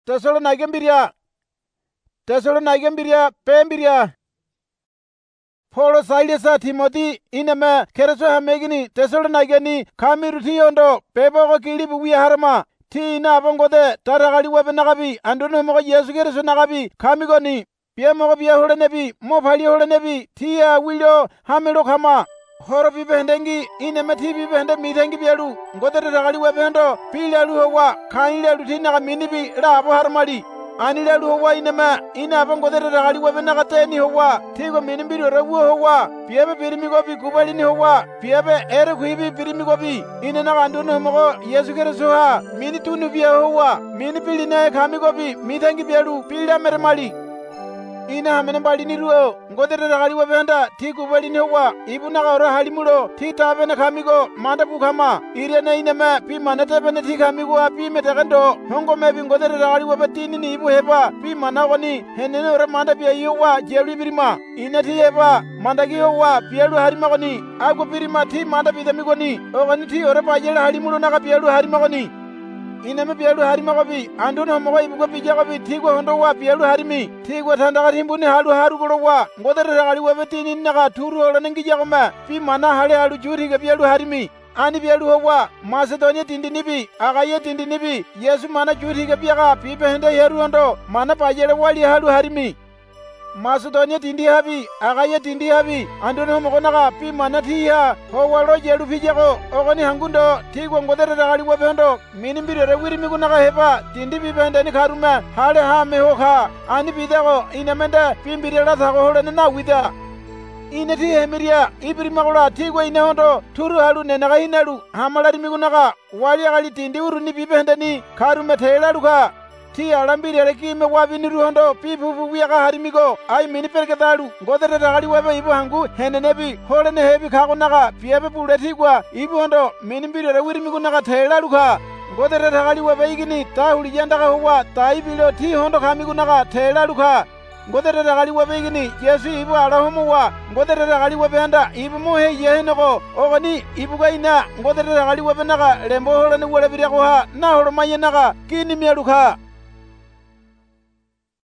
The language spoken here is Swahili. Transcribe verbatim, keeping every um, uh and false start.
Tesalonaike mbirya. Tesalonaike mbirya pembirya. Polo Silas Timothy ineme kereso hamegini Tesalonaike ni kamiru tiyondo peboko kilibu wiya harama ti ina abongode tarakali webe nakabi andono moko Yesu kereso nakabi kamigoni pia moko pia hole nebi mo pali hole nebi tiya wilio hamelo kama horo pipe hendengi ineme ti pipe hende mithengi bielu ngode tarakali webe hendo pili alu hawa kaili alu tina kaminibi la abo haramali anile alu hawa ineme ina abongode tarakali webe nakateni hawa tigo minimbiri rewu hawa piebe pirimigobi kubalini hawa piebe ere kuibi pirimigobi ine nakandono moko Yesu kereso ha mini tunu biya hawa mini pili nae kamigobi mithengi bielu pili ameremali ina hamene balini luo ngode tarakali webe henda ti kubalini hawa ibu nakaoro halimulo ti tabene kamigo manda bukama irene ineme pi manatebene ti kamigo api metekendo hongo mebi ngode tarakali webe tini ni ibu heba pi manakoni henene ore manda biya yowa jelu birima ine ti heba manda ki yowa bielu harimakoni ago birima ti manda bidemigoni ogoni ti ore pajele halimulo naka bielu harimakoni ineme bielu harimakobi andono moko ibugo bijakobi tigo hondo wa bielu harimi tigo tandaka timbuni halu haru golo wa ngode tarakali webe tini naka turu olo nengi jakome pi mana hale halu juriga bielu harimi ani bielu hawa Macedonia tindi nibi akaye tindi nibi Yesu mana juriga biaka pipe hende heru hondo mana pajele wali halu harimi Macedonia tindi habi akaye tindi habi andono moko naka pi mana tiya howalo jelu fijeko ogoni hangundo tigo ngode tarakali webe hondo minimbirere wirimigu naka heba tindi pipe hende ni karume hale hame hoka ani bideko inemende pimbirela thako hole nena wida ine ti hemiria ibirimakola tigo ine hondo turu halu nenaka hinelu hamalarimigu naka wali akali tindi uruni pipe hende ni karume thelaluka ti alambirele kime wabiniru hondo pipupu wiyaka harimigo ai mini perketalu ngode tarakali webe ibu hangu henenebi holene hebi kako naka piebe pule tigwa ibu hondo minimbirele wirimigu naka thelaluka ngode tarakali webe igini ta hulijandaka huwa ta ibilo ti hondo kamigu naka thelaluka ngode tarakali webe igini Yesu ibu alahomuwa ngode tarakali webe henda ibu muhe yehenoko ogoni ibu gaina ngode tarakali webe naka lembo holene wole biriako ha na holo maye naka kini mieluka